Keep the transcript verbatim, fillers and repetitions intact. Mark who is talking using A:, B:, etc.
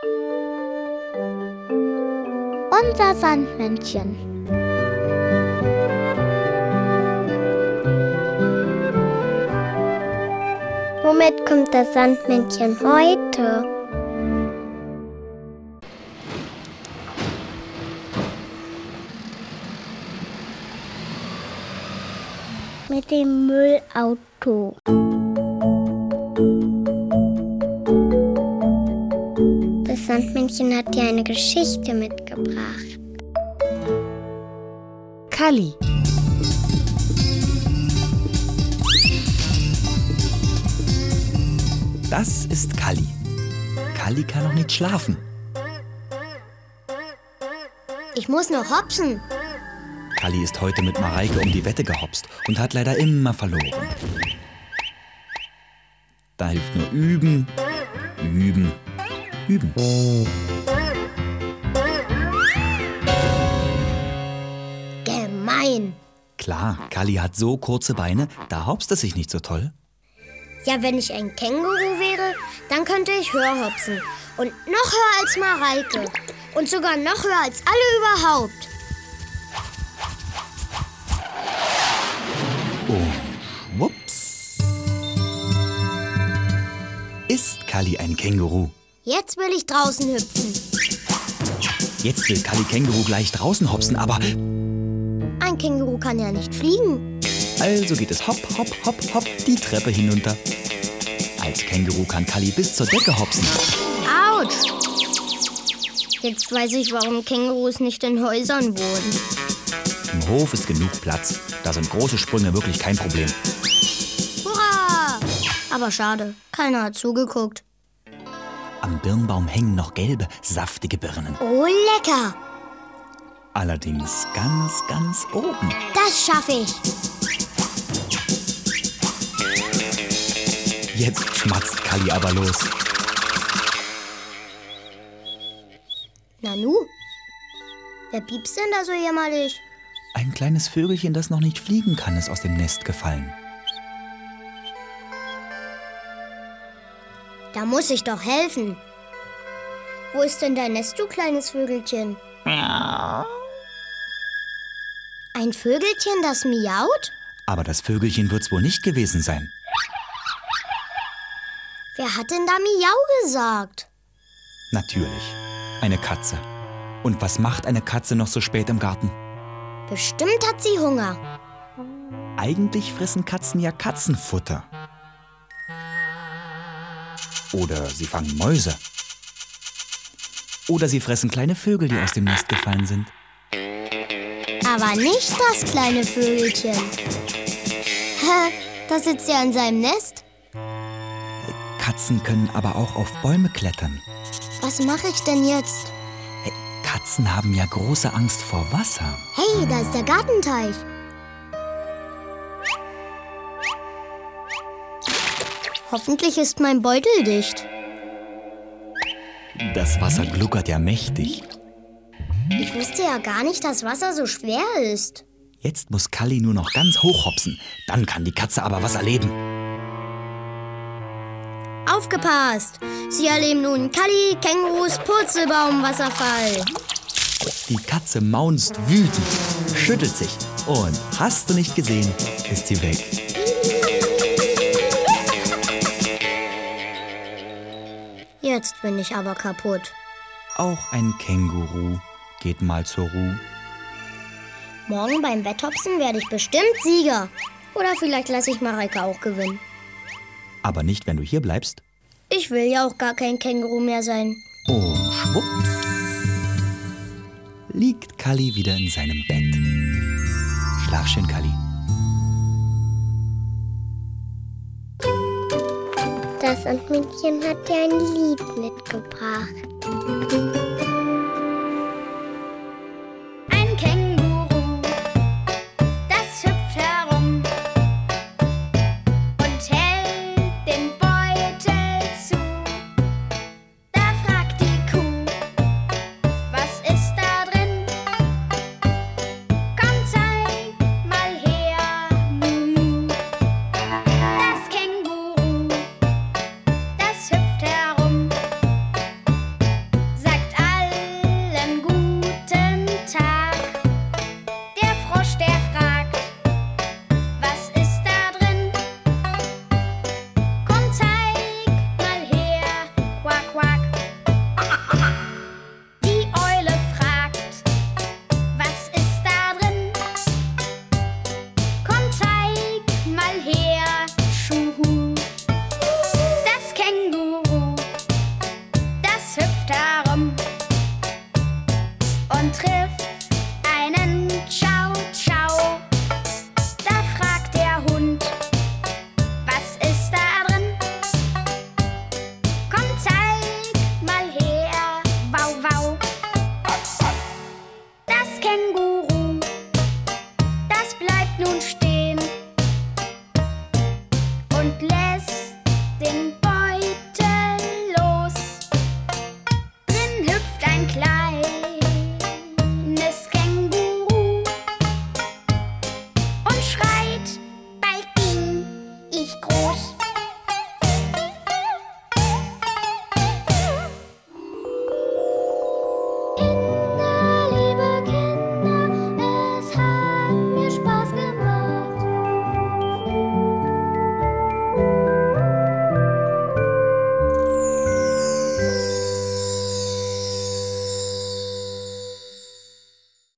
A: Unser Sandmännchen. Womit kommt das Sandmännchen heute? Mit dem Müllauto. Das Sandmännchen hat dir eine Geschichte mitgebracht.
B: Kalli.
C: Das ist Kalli. Kalli kann noch nicht schlafen.
A: Ich muss noch hopsen.
C: Kalli ist heute mit Mareike um die Wette gehopst und hat leider immer verloren. Da hilft nur üben, üben, üben.
A: Gemein.
C: Klar, Kalli hat so kurze Beine, da hopst es sich nicht so toll.
A: Ja, wenn ich ein Känguru wäre, dann könnte ich höher hopsen. Und noch höher als Mareike. Und sogar noch höher als alle überhaupt.
C: Und schwupps. Ist Kalli ein Känguru?
A: Jetzt will ich draußen hüpfen.
C: Jetzt will Kalli Känguru gleich draußen hopsen, aber
A: Ein Känguru kann ja nicht fliegen.
C: also geht es hopp, hopp, hopp, hopp die Treppe hinunter. Als Känguru kann Kalli bis zur Decke hopsen.
A: Autsch! Jetzt weiß ich, warum Kängurus nicht in Häusern wohnen.
C: Im Hof ist genug Platz. Da sind große Sprünge wirklich kein Problem.
A: Hurra! Aber schade, keiner hat zugeguckt.
C: Am Birnbaum hängen noch gelbe, saftige Birnen.
A: Oh, lecker!
C: Allerdings ganz, ganz oben.
A: Das schaffe ich.
C: Jetzt schmatzt Kalli aber los.
A: Nanu? Wer piepst denn da so jämmerlich?
C: Ein kleines Vögelchen, das noch nicht fliegen kann, ist aus dem Nest gefallen.
A: Da muss ich doch helfen. Wo ist denn dein Nest, du kleines Vögelchen?
C: Miau.
A: Ein Vögelchen, das miaut?
C: Aber das Vögelchen wird's wohl nicht gewesen sein.
A: Wer hat denn da miau gesagt?
C: Natürlich, eine Katze. Und was macht eine Katze noch so spät im Garten?
A: Bestimmt hat sie Hunger.
C: Eigentlich fressen Katzen ja Katzenfutter. Oder sie fangen Mäuse. Oder sie fressen kleine Vögel, die aus dem Nest gefallen sind.
A: Aber nicht das kleine Vögelchen. Hä, das sitzt ja in seinem Nest.
C: Katzen können aber auch auf Bäume klettern.
A: Was mache ich denn jetzt?
C: Katzen haben ja große Angst vor Wasser.
A: Hey, da ist der Gartenteich. Hoffentlich ist mein Beutel dicht.
C: Das Wasser gluckert ja mächtig.
A: Ich wusste ja gar nicht, dass Wasser so schwer ist.
C: Jetzt muss Kalli nur noch ganz hoch hopsen. Dann kann die Katze aber was erleben.
A: Aufgepasst! Sie erleben nun Kalli, Kängurus, Purzelbaum, Wasserfall.
C: Die Katze maunzt wütend, schüttelt sich und, hast du nicht gesehen, ist sie weg.
A: Jetzt bin ich aber kaputt.
C: Auch ein Känguru geht mal zur Ruhe.
A: Morgen beim Wetthopsen werde ich bestimmt Sieger. Oder vielleicht lasse ich Mareike auch gewinnen.
C: Aber nicht, wenn du hier bleibst.
A: Ich will ja auch gar kein Känguru mehr sein.
C: Und schwupps liegt Kalli wieder in seinem Bett. Schlaf schön, Kalli.
A: Das Sandmännchen hat dir ein Lied mitgebracht.